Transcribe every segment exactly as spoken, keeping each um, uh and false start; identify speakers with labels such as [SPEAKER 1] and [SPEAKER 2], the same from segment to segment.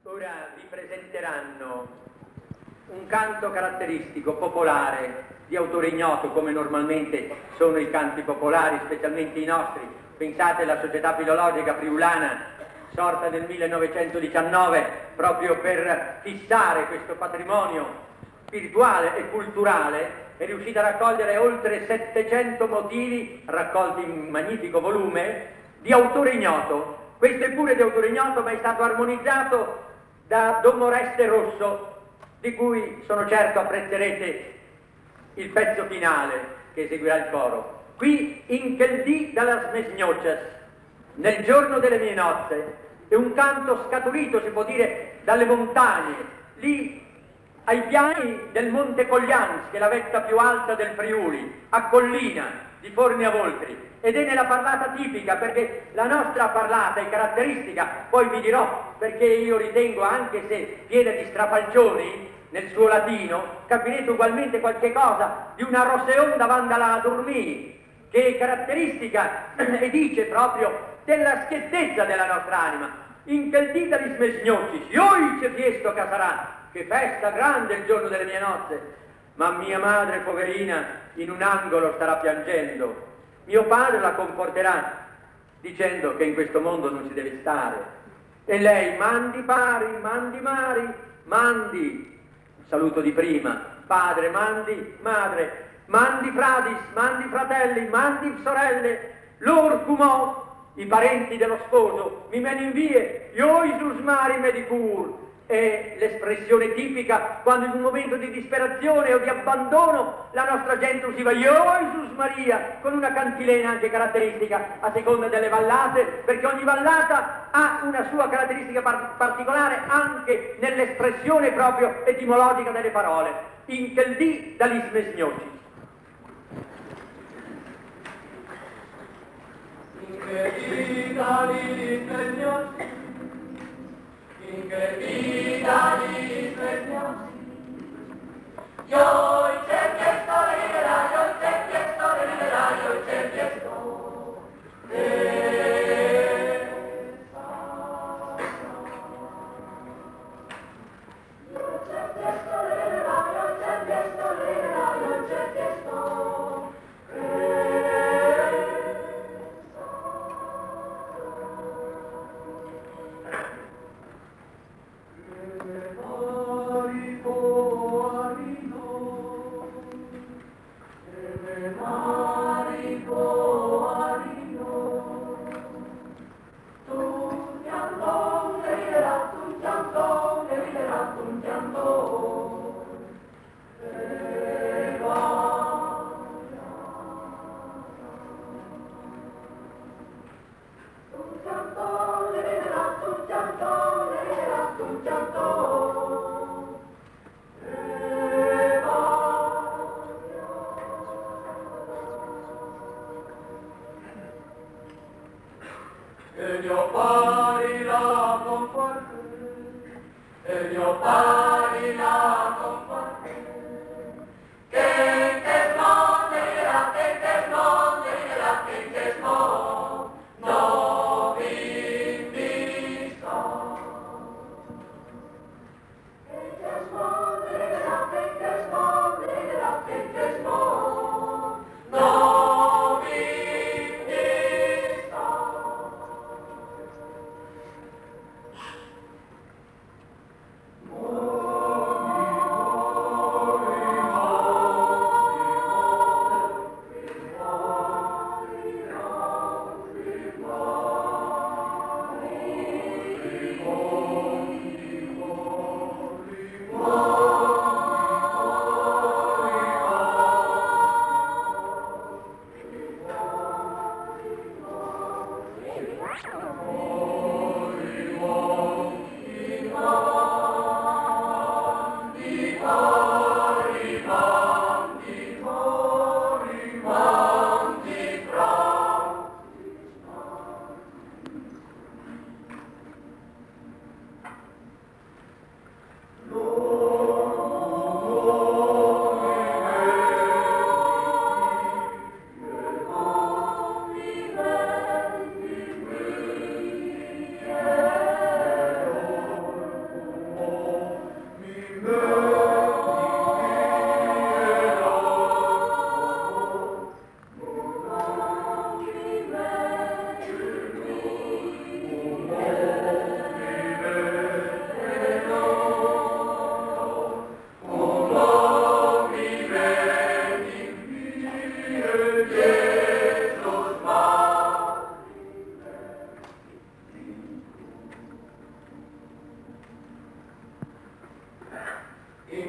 [SPEAKER 1] Ora vi presenteranno un canto caratteristico, popolare, di autore ignoto, come normalmente sono i canti popolari, specialmente i nostri. Pensate alla Società Filologica Friulana, sorta nel millenovecentodiciannove, proprio per fissare questo patrimonio spirituale e culturale, è riuscita a raccogliere oltre settecento motivi, raccolti in un magnifico volume, di autore ignoto. Questo è pure di autore ignoto, ma è stato armonizzato da Don Oreste Rosso, di cui sono certo apprezzerete il pezzo finale che eseguirà il coro. Qui in quel dì dalla Smesgnochas, nel giorno delle mie nozze, è un canto scaturito, si può dire, dalle montagne, lì ai piani del Monte Coglians, che è la vetta più alta del Friuli, a Collina, di Forni a Voltri, ed è nella parlata tipica, perché la nostra parlata è caratteristica, poi vi dirò perché io ritengo, anche se piena di strafalcioni nel suo latino, capirete ugualmente qualche cosa di una roseonda vandala a dormì, che è caratteristica e dice proprio della schiettezza della nostra anima. In quel dita di smesgnocci, io ci chiesto casarà, che festa grande il giorno delle mie nozze, ma mia madre poverina in un angolo starà piangendo. Mio padre la conforterà dicendo che in questo mondo non si deve stare, e lei mandi pari, mandi mari, mandi, saluto di prima, padre, mandi, madre, mandi fradis, mandi fratelli, mandi sorelle, lor cumò, i parenti dello sposo, mi men invie, io isus mari medicur, è l'espressione tipica quando in un momento di disperazione o di abbandono la nostra gente usiva io Gesù Maria, con una cantilena anche caratteristica a seconda delle vallate, perché ogni vallata ha una sua caratteristica par particolare anche nell'espressione proprio etimologica delle parole. In quel dì dall'ismesgnoci. In quel dì dall'ismesgnoci, in che vita di svegliarsi, io c'è chiesto l'ira, io c'è chiesto l'ira, io c'è chiesto e io c'è chiesto l'ira, io c'è chiesto l'ira, io c'è chiesto e mio pari la conforte, e mio pari la conforte, che che non era, che che non era, che che non, non vi visto. Che che non era, che che non era, che che non, non vi visto.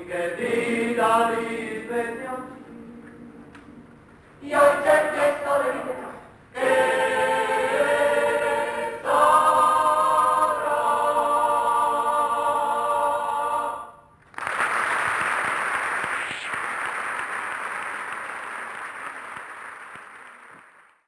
[SPEAKER 2] che